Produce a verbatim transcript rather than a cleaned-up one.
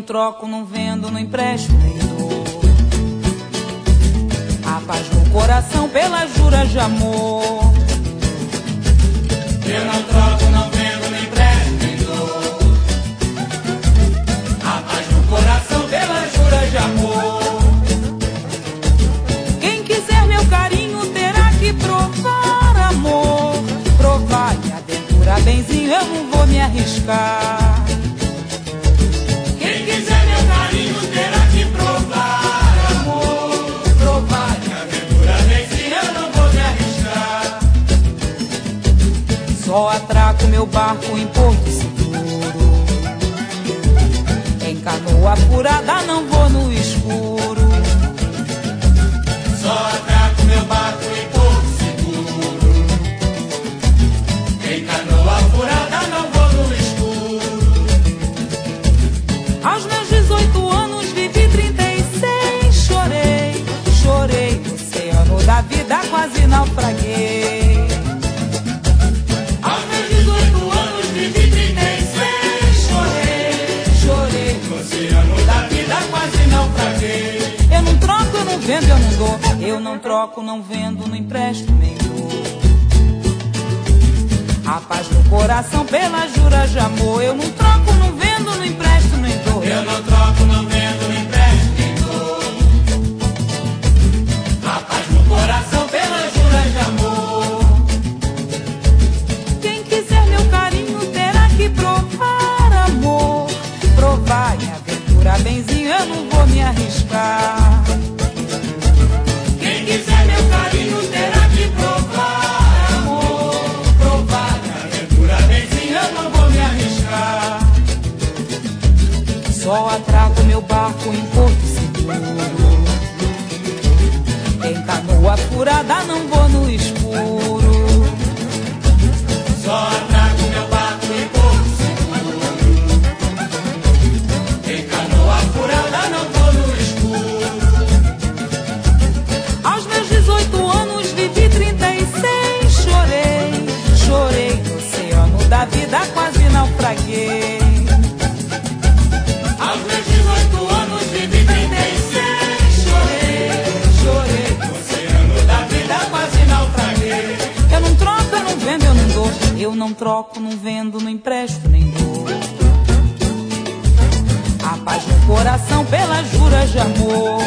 não troco, não vendo, não empresto nem dou. A paz no coração pelas juras de amor. Eu não troco, não vendo, nem empresto nem dou. A paz no coração pelas juras de amor. Quem quiser meu carinho terá que provar amor. Provar minha aventura, benzinho, eu não vou me arriscar. Quem quiser meu carinho terá que provar amor. Provar minha aventura, benzinho, eu não vou me arriscar. Só atraco meu barco em Porto Seguro. Em canoa furada não vou no escuro. Só atraco meu barco em Porto Seguro. Em canoa furada não vou no escuro. Aos meus dezoito anos vivi trinta e seis. Chorei, chorei no oceano da vida, quase naufraguei. Aos meus dezoito anos vivi trinta e seis. Chorei, chorei no oceano da vida, quase naufraguei. Eu não troco, eu não vendo, eu não dou. Eu não troco, não vendo, não empresto nem dou. A paz no coração pelas juras de amor. Eu não troco, não vendo, não empresto nem dou. Eu não troco, não vendo, nem empresto nem dou. A paz no coração pelas juras de amor. Quem quiser meu carinho terá que provar amor. Provar minha aventura, benzinho, eu não vou me arriscar. Quem quiser meu carinho terá que provar amor. Provar minha aventura, benzinho, eu não vou me arriscar. Só atraco meu barco em Porto Seguro. Em canoa furada não vou no escuro. Só atraco meu barco em Porto Seguro. Em canoa furada não vou no escuro. Aos meus dezoito anos vivi trinta e seis. Chorei, chorei no oceano da vida, quase naufraguei. Aos meus dezoito anos vivi trinta e seis. Chorei, chorei no oceano da vida, quase naufraguei. Eu não troco, eu não vendo, eu não dou. Eu não troco, não vendo, não empresto nem dou. A paz no coração pelas juras de amor.